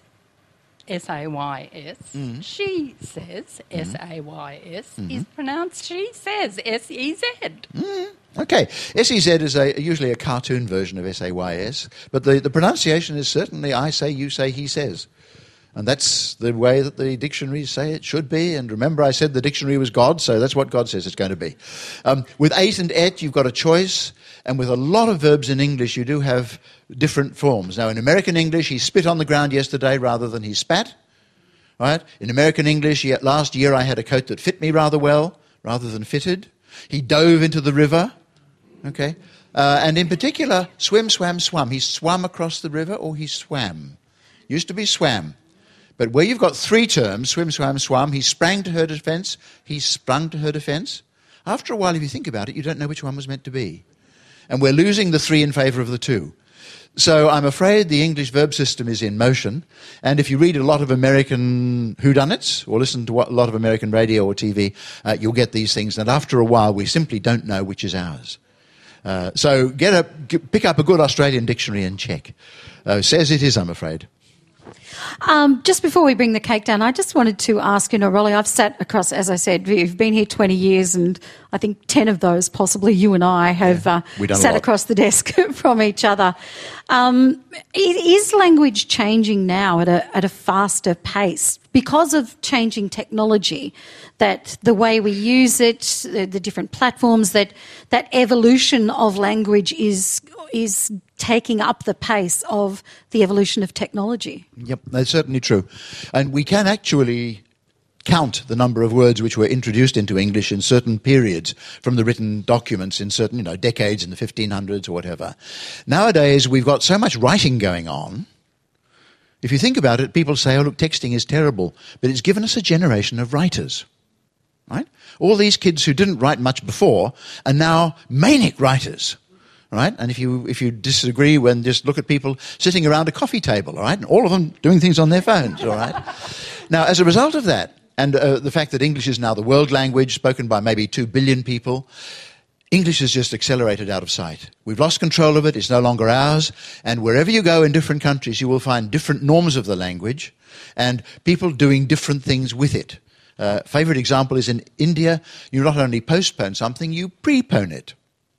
S-A-Y-S? She says S-A-Y-S is pronounced she says S-E-Z. Okay. S-E-Z is usually a cartoon version of S-A-Y-S, but the pronunciation is certainly I say, you say, he says. And that's the way that the dictionaries say it should be. And remember, I said the dictionary was God, so that's what God says it's going to be. With ate and et, you've got a choice. And with a lot of verbs in English, you do have different forms. Now, in American English, he spit on the ground yesterday rather than he spat. Right? In American English, last year I had a coat that fit me rather well rather than fitted. He dove into the river. Okay? And in particular, swim, swam, swum. He swum across the river or he swam. Used to be swam. But where you've got three terms, swim, swam, swum, he sprang to her defence, he sprung to her defence. After a while, if you think about it, you don't know which one was meant to be. And we're losing the three in favour of the two. So I'm afraid the English verb system is in motion. And if you read a lot of American whodunits or listen to a lot of American radio or TV, you'll get these things. And after a while, we simply don't know which is ours. So pick up a good Australian dictionary and check. Says it is, I'm afraid. Just before we bring the cake down, I just wanted to ask, Rolly, I've sat across, as I said, you've been here 20 years and I think 10 of those, possibly you and I, have sat across the desk from each other. Is language changing now at a faster pace because of changing technology, that the way we use it, the different platforms, that evolution of language is taking up the pace of the evolution of technology? Yep, that's certainly true. And we can actually count the number of words which were introduced into English in certain periods from the written documents in certain, decades in the 1500s or whatever. Nowadays, we've got so much writing going on. If you think about it, people say, oh, look, texting is terrible, but it's given us a generation of writers, right? All these kids who didn't write much before are now manic writers. Right? And if you disagree, just look at people sitting around a coffee table, all right? And all of them doing things on their phones, all right? Now, as a result of that, and the fact that English is now the world language spoken by maybe 2 billion people, English has just accelerated out of sight. We've lost control of it. It's no longer ours. And wherever you go in different countries, you will find different norms of the language and people doing different things with it. Favourite example is in India, you not only postpone something, you prepone it.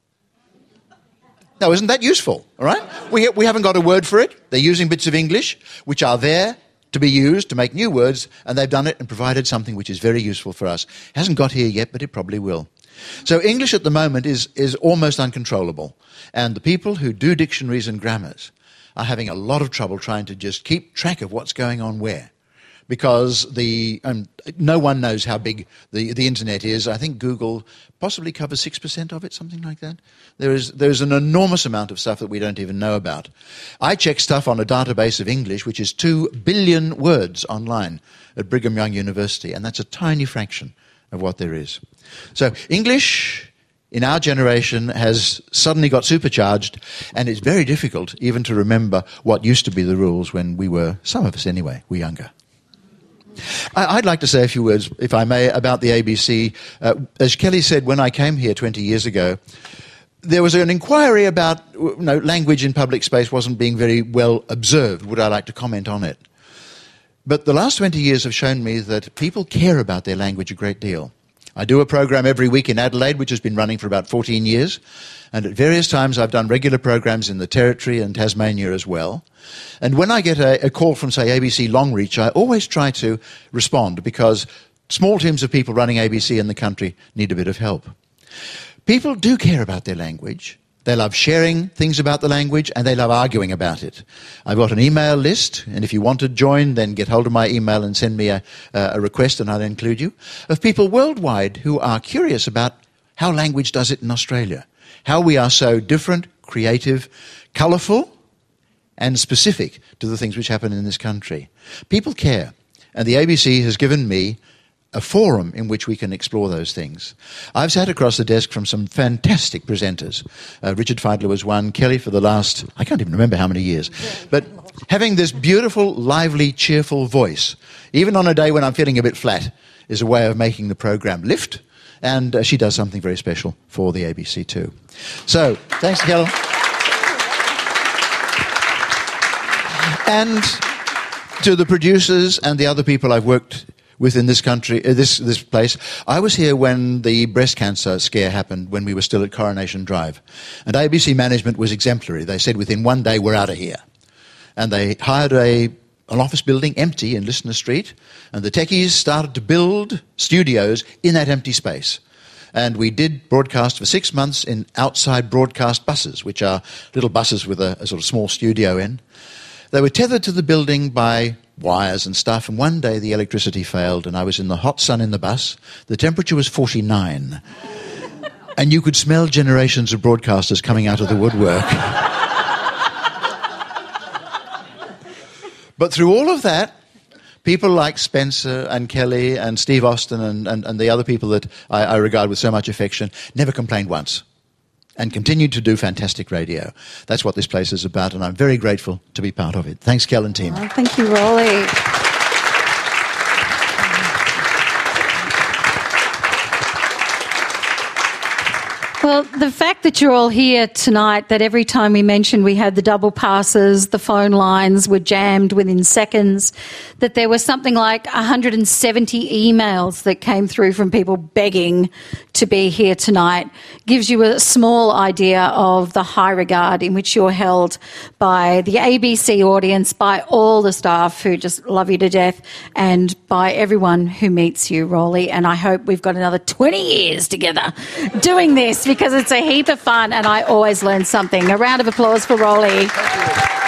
Now, isn't that useful, all right? We haven't got a word for it. They're using bits of English which are there to be used to make new words, and they've done it and provided something which is very useful for us. It hasn't got here yet, but it probably will. So English at the moment is almost uncontrollable, and the people who do dictionaries and grammars are having a lot of trouble trying to just keep track of what's going on where. Because no one knows how big the internet is. I think Google possibly covers 6% of it, something like that. There's an enormous amount of stuff that we don't even know about. I check stuff on a database of English, which is 2 billion words online at Brigham Young University, and that's a tiny fraction of what there is. So English in our generation has suddenly got supercharged, and it's very difficult even to remember what used to be the rules when we were, some of us anyway, were younger. I'd like to say a few words, if I may, about the ABC. As Kelly said, when I came here 20 years ago, there was an inquiry about language in public space wasn't being very well observed. Would I like to comment on it? But the last 20 years have shown me that people care about their language a great deal. I do a program every week in Adelaide, which has been running for about 14 years. And at various times I've done regular programs in the Territory and Tasmania as well. And when I get a call from, say, ABC Longreach, I always try to respond because small teams of people running ABC in the country need a bit of help. People do care about their language. They love sharing things about the language and they love arguing about it. I've got an email list, and if you want to join, then get hold of my email and send me a request and I'll include you, of people worldwide who are curious about how language does it in Australia. How we are so different, creative, colourful, and specific to the things which happen in this country. People care, and the ABC has given me a forum in which we can explore those things. I've sat across the desk from some fantastic presenters. Richard Feidler was one, Kelly for the last, I can't even remember how many years. But having this beautiful, lively, cheerful voice, even on a day when I'm feeling a bit flat, is a way of making the program lift. And she does something very special for the ABC too. So, thanks, Kelly. And to the producers and the other people I've worked within this country, this place. I was here when the breast cancer scare happened, when we were still at Coronation Drive. And ABC management was exemplary. They said within one day we're out of here. And they hired an office building empty in Listener Street, and the techies started to build studios in that empty space. And we did broadcast for 6 months in outside broadcast buses, which are little buses with a sort of small studio in. They were tethered to the building by wires and stuff, and one day the electricity failed and I was in the hot sun in the bus. The temperature was 49. And you could smell generations of broadcasters coming out of the woodwork. But through all of that, people like Spencer and Kelly and Steve Austin and the other people that I regard with so much affection never complained once. And continued to do fantastic radio. That's what this place is about, and I'm very grateful to be part of it. Thanks, Kel and team. Oh, thank you, Rolly. Well, the fact that you're all here tonight, that every time we mentioned we had the double passes, the phone lines were jammed within seconds, that there was something like 170 emails that came through from people begging to be here tonight, gives you a small idea of the high regard in which you're held by the ABC audience, by all the staff who just love you to death, and by everyone who meets you, Rolly. And I hope we've got another 20 years together doing this, because it's a heap of fun and I always learn something. A round of applause for Rolly.